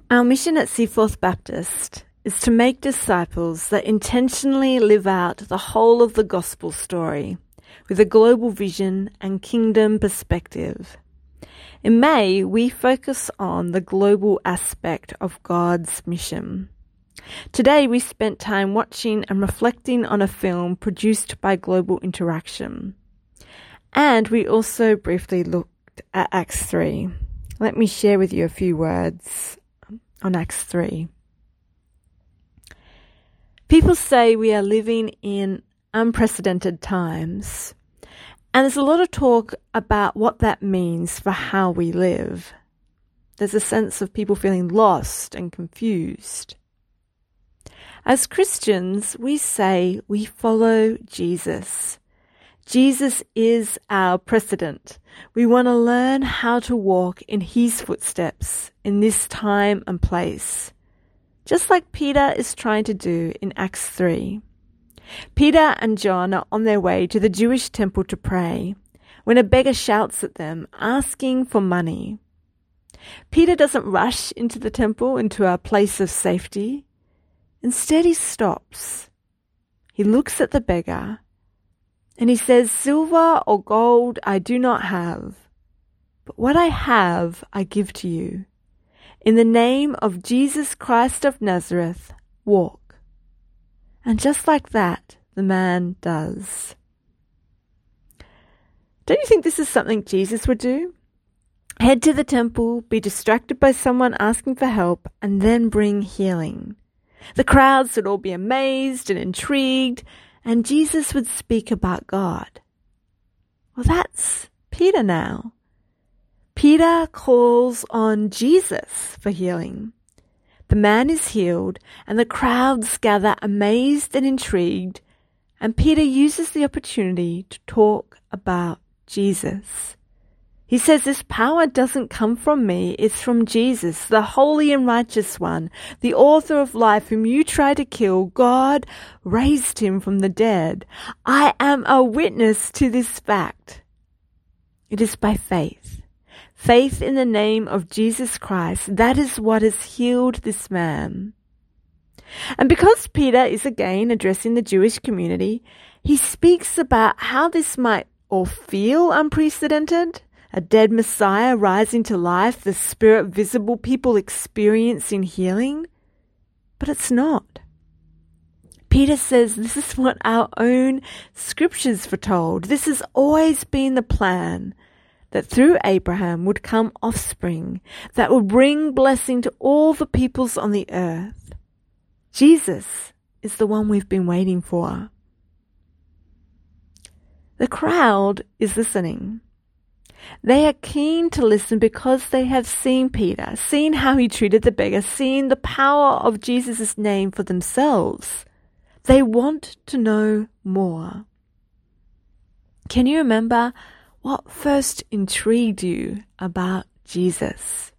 Our mission at Seaforth Baptist is to make disciples that intentionally live out the whole of the gospel story with a global vision and kingdom perspective. In May, we focus on the global aspect of God's mission. Today, we spent time watching and reflecting on a film produced by Global Interaction. And we also briefly looked at Acts 3. Let me share with you a few words on Acts 3. People say we are living in unprecedented times, and there's a lot of talk about what that means for how we live. There's a sense of people feeling lost and confused. As Christians, we say we follow Jesus. Jesus is our precedent. We want to learn how to walk in his footsteps in this time and place, just like Peter is trying to do in Acts 3. Peter and John are on their way to the Jewish temple to pray when a beggar shouts at them, asking for money. Peter doesn't rush into the temple, into a place of safety. Instead, he stops. He looks at the beggar and he says, "Silver or gold I do not have, but what I have I give to you. In the name of Jesus Christ of Nazareth, walk." And just like that, the man does. Don't you think this is something Jesus would do? Head to the temple, be distracted by someone asking for help, and then bring healing. The crowds would all be amazed and intrigued, and Jesus would speak about God. Well, that's Peter now. Peter calls on Jesus for healing. The man is healed, and the crowds gather amazed and intrigued, and Peter uses the opportunity to talk about Jesus. He says, "This power doesn't come from me, it's from Jesus, the holy and righteous one, the author of life whom you try to kill. God raised him from the dead. I am a witness to this fact." It is by faith. Faith in the name of Jesus Christ, that is what has healed this man. And because Peter is again addressing the Jewish community, he speaks about how this might all feel unprecedented. A dead Messiah rising to life, the Spirit visible, people experiencing healing. But it's not. Peter says this is what our own scriptures foretold. This has always been the plan, that through Abraham would come offspring that would bring blessing to all the peoples on the earth. Jesus is the one we've been waiting for. The crowd is listening. They are keen to listen because they have seen Peter, seen how he treated the beggar, seen the power of Jesus' name for themselves. They want to know more. Can you remember what first intrigued you about Jesus?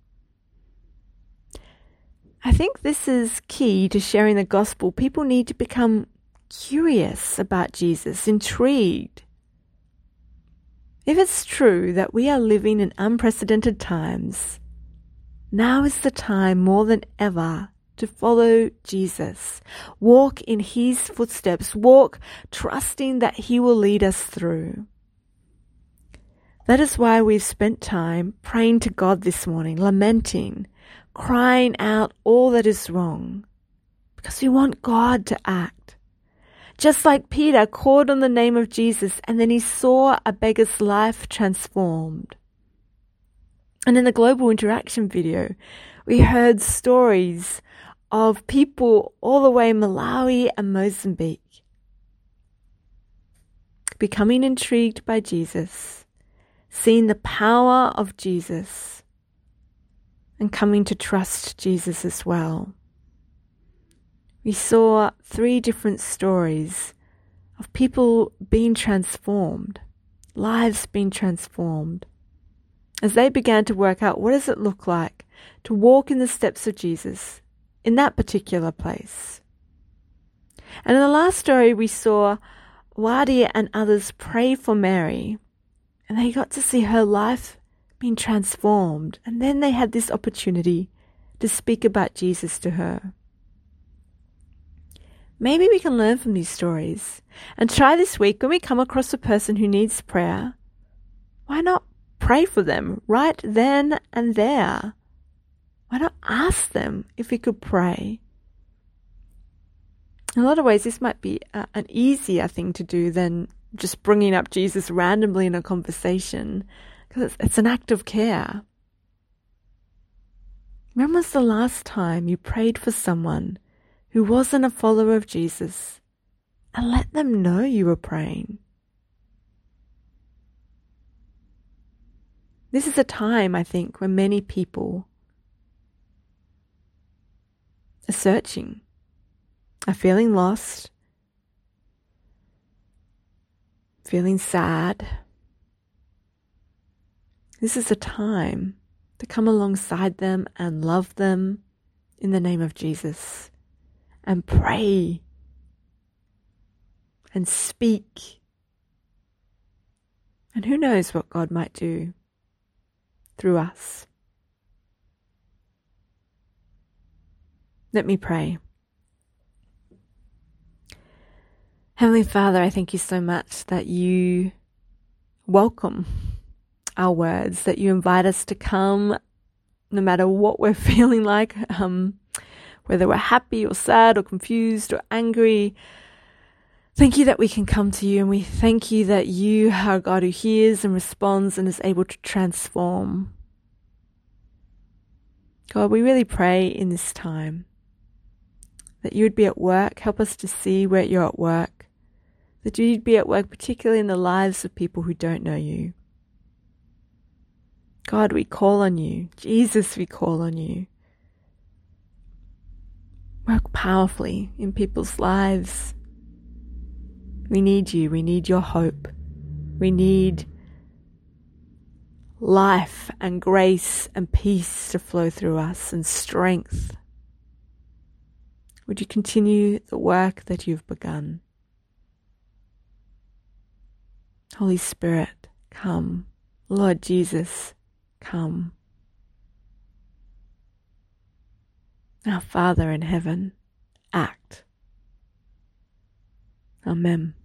I think this is key to sharing the gospel. People need to become curious about Jesus, intrigued. If it's true that we are living in unprecedented times, now is the time more than ever to follow Jesus. Walk in his footsteps. Walk trusting that he will lead us through. That is why we've spent time praying to God this morning, lamenting, crying out all that is wrong, because we want God to act. Just like Peter called on the name of Jesus and then he saw a beggar's life transformed. And in the Global Interaction video, we heard stories of people all the way in Malawi and Mozambique becoming intrigued by Jesus, seeing the power of Jesus, and coming to trust Jesus as well. We saw 3 different stories of people being transformed, lives being transformed, as they began to work out what does it look like to walk in the steps of Jesus in that particular place. And in the last story, we saw Wadi and others pray for Mary, and they got to see her life being transformed. And then they had this opportunity to speak about Jesus to her. Maybe we can learn from these stories and try this week when we come across a person who needs prayer. Why not pray for them right then and there? Why not ask them if we could pray? In a lot of ways, this might be an easier thing to do than just bringing up Jesus randomly in a conversation, because it's an act of care. When was the last time you prayed for someone who wasn't a follower of Jesus and let them know you were praying? This is a time, I think, when many people are searching, are feeling lost, feeling sad. This is a time to come alongside them and love them in the name of Jesus and pray and speak. And who knows what God might do through us. Let me pray. Heavenly Father, I thank you so much that you welcome our words, that you invite us to come no matter what we're feeling like, whether we're happy or sad or confused or angry. Thank you that we can come to you, and we thank you that you are a God who hears and responds and is able to transform. God, we really pray in this time that you would be at work. Help us to see where you're at work. That you'd be at work particularly in the lives of people who don't know you. God, we call on you. Jesus, we call on you. Work powerfully in people's lives. We need you. We need your hope. We need life and grace and peace to flow through us, and strength. Would you continue the work that you've begun? Holy Spirit, come. Lord Jesus, come. Our Father in heaven, act. Amen.